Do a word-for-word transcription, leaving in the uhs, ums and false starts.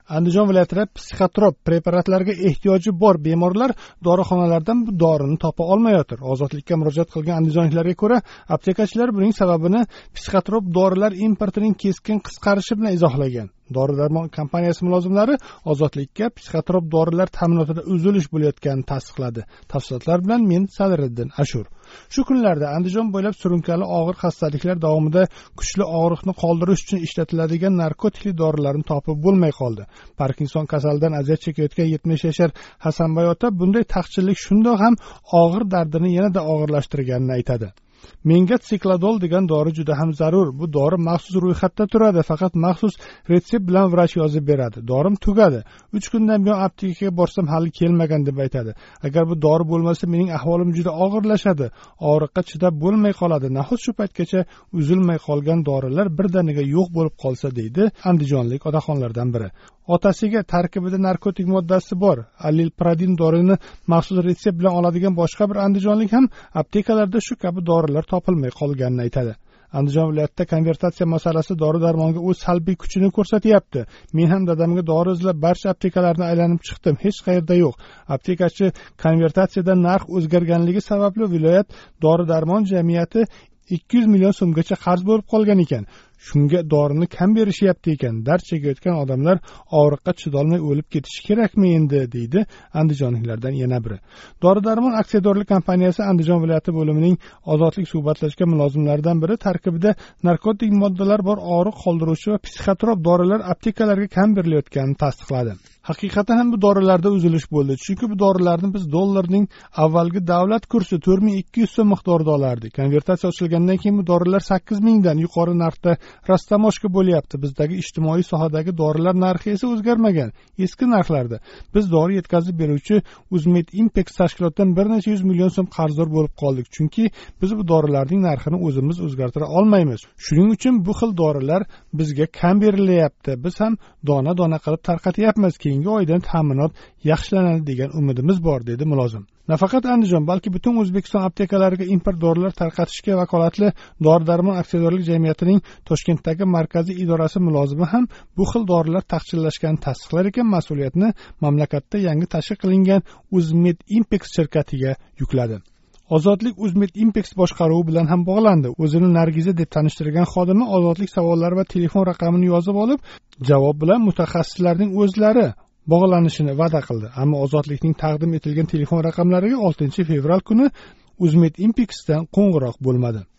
Andijon viloyatida psixotrop preparatlarga ehtiyoji bor bemorlar dorixonalardan bu dorini topa olmayotir. Ozodlikka murojaat qilgan andijonliklarga ko'ra, aptekachilar buning sababini psixotrop dorilar importining keskin qisqarishi bilan izohlagan. Dori-darmon kompaniyasi mulozimlari Ozodlikka psixotrop dorilar ta'minotida uzilish bo'layotganini tasdiqladi. Tafsilotlar bilan men Sadiriddin Ashur. Shu kunlarda Andijon bo'ylab surunkali og'ir xastaliklar davomida kuchli og'riqni qoldirish uchun ishlatiladigan narkotikli dorilarni topib bo'lmay qoldi. Parkinson kasalidan aziyat chekayotgan yetmish yashar Hasanboy ota bunday taqchillik shundoq ham og'ir dardini yanada og'irlashtirganini aytadi. Menga sikladol degan dori juda ham zarur. Bu dori maxsus ro'yxatda turadi, faqat maxsus retsept bilan vrach yozib beradi. Dorim tugadi. uch kundan buyon aptekaga borsam hali kelmagan deb aytadi. Agar bu dori bo'lmasa mening ahvolim juda og'irlashadi. Og'riqqa chidab bo'lmay qoladi. Nahot shu paytgacha uzilmay qolgan dorilar birdaniga yo'q bo'lib qolsa, deydi andijonlik otaxonlardan biri. Otasiga tarkibida narkotik moddasi bor alilpradin dorini maxsus retsept bilan oladigan boshqa bir andijonlik ham aptekalarda shu kabi dorilar topilmay qolganini aytadi. Andijon viloyatida konvertatsiya masalasi dori-darmonga o'z salbiy kuchini ko'rsatyapti. Men ham dadamga dori izlab barcha aptekalarni aylanib chiqdim, hech qayerda yo'q. Aptekachi konvertatsiyada narx o'zgarganligi sababli viloyat dori-darmon jamiyati ikki yuz million so'mgacha qarz bo'lib qolgan ekan. Shunga dorini kam berishyapti ekan. Dard chekayotgan odamlar og'riqqa chidolmay o'lib ketishi kerakmi endi, deydi andijonliklardan yana biri. Dori-darmon aksiyadorlik kompaniyasi Andijon viloyati bo'limining ozodlik suhbatlashgan mulozimlaridan biri tarkibida narkotik moddalar bor og'riq qoldiruvchi va psixotrop dorilar aptekalarga kam berilayotganini tasdiqladi. Haqiqatan ham bu dorilarda uzilish bo'ldi. Chunki bu dorilarni biz dollarning avvalgi davlat kursi to'rt ming ikki yuz so'm miqdorida olardik. Konvertatsiya ochilgandan keyin bu dorilar sakkiz ming dan yuqori narxda rastamoshka bo'lyapti. Bizdagi ijtimoiy sohadagi dorilar narxi esa o'zgarmagan, eski narxlarda. Biz dori yetkazib beruvchi Uzmed Impex tashkilotdan bir necha yuz million so'm qarzdor bo'lib qoldik. Chunki biz bu dorilarning narxini o'zimiz o'zgartira olmaymiz. Shuning uchun bu xil dorilar bizga kam berilyapti. Biz ham dona-dona qilib tarqatyapmiz. Keyingi oydan ta'minot yaxshilanadi degan umidimiz bor, dedi mulozim. Nafaqat Andijon, balki butun O'zbekiston aptekalariga import dorilar tarqatishga vakolatli Dori-darmon aksiyadorlik jamiyatining Toshkentdagi markaziy idorasi mulozimi ham bu xil dorilar taqchillashganini tasdiqlar ekan, mas'uliyatni mamlakatda yangi tashkil qilingan Uzmed Impex shirkatiga yukladi. Ozodlik Uzmed Impex boshqaruvi bilan ham bog'landi. O'zini Nargiza deb tanishtirgan xodimi ozodlik savollari va telefon raqamini yozib olib, javob bilan mutaxassislarning o'zlari bog'lanishini va'da qildi. Ammo ozodlikning taqdim etilgan telefon raqamlariga oltinchi fevral kuni Uzmed Impex'dan qo'ng'iroq bo'lmadi.